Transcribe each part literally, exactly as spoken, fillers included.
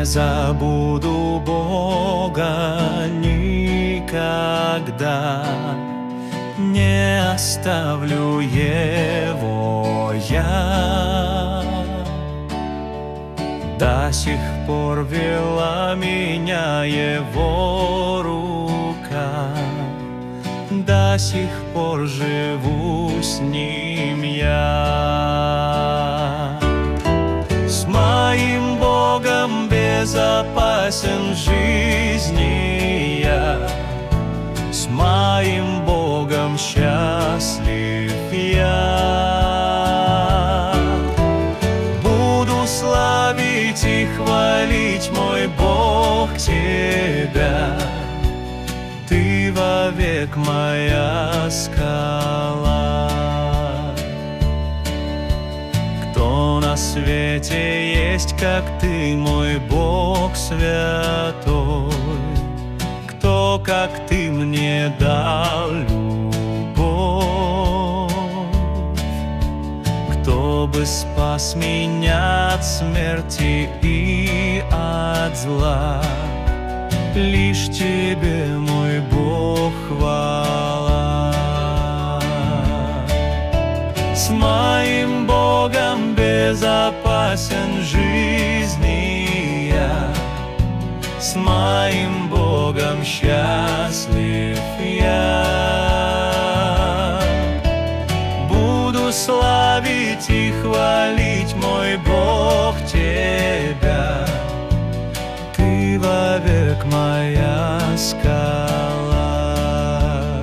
забуду Бога никогда, не оставлю Его я. До сих пор вела меня Его рука, до сих пор живу с Ним я. С моим Богом безопасен в жизни я, с моим Богом счастлив я. Буду славить и хвалить, мой Бог, Тебя. Ты вовек моя скала. Кто на свете есть, как Ты, мой Бог святой? Кто, как Ты, мне дал любовь? Кто бы спас меня от смерти и от зла? Лишь Тебе, мой Бог, хвала. С моим Богом безопасен в жизни я, с моим Богом счастлив я. Буду славить и хвалить, мой Бог, Тебя. Ты вовек моя скала.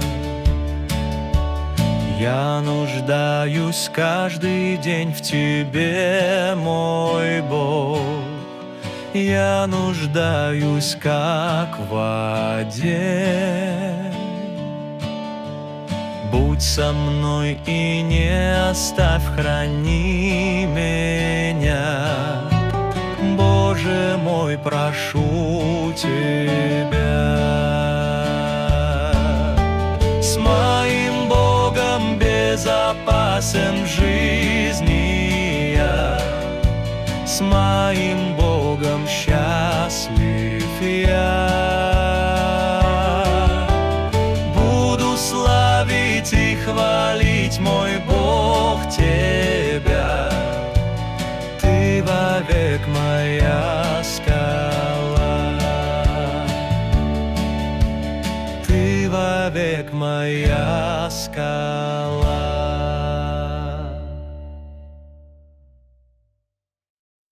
Я нуждаюсь каждый день в Тебе, мой Бог. Я нуждаюсь, как в воде. Будь со мной и не оставь, храни меня. Боже мой, прошу Тебя. С моим Богом безопасен в жизни я, с моим Богом счастлив я. Буду славить и хвалить, мой Бог, Тебя. Ты вовек моя скала. Ты вовек моя скала.